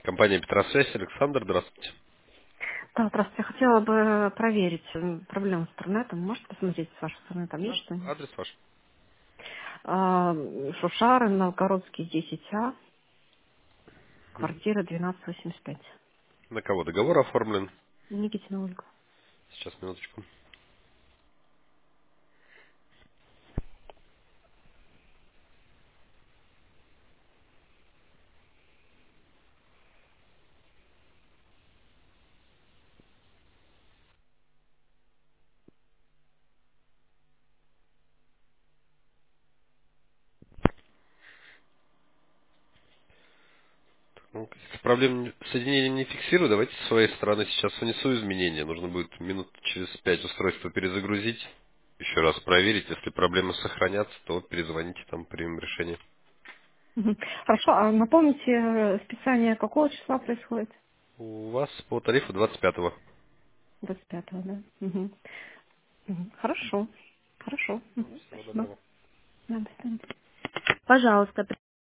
Компания Петросвязь, Александр, здравствуйте. Да, здравствуйте. Я хотела бы проверить проблему с интернетом. Можете посмотреть с вашей стороны, там есть Да, что-нибудь? адрес ваш. А, Шушары, Новгородский, 10А, Мгм. квартира 1285. На кого договор оформлен? Никитина Ольга. Сейчас, минуточку. Ну, если проблем соединения не фиксирую, давайте с своей стороны сейчас внесу изменения. Нужно будет минут через 5 устройство перезагрузить. Еще раз проверить. Если проблемы сохранятся, то перезвоните, там примем решение. Мгм. Хорошо, а напомните, списание какого числа происходит? У вас по тарифу 25-го. 25-го, да? Мгм. Мгм. Хорошо. Хорошо. Мгм. Всего Спасибо. доброго. Да, до свидания. Пожалуйста,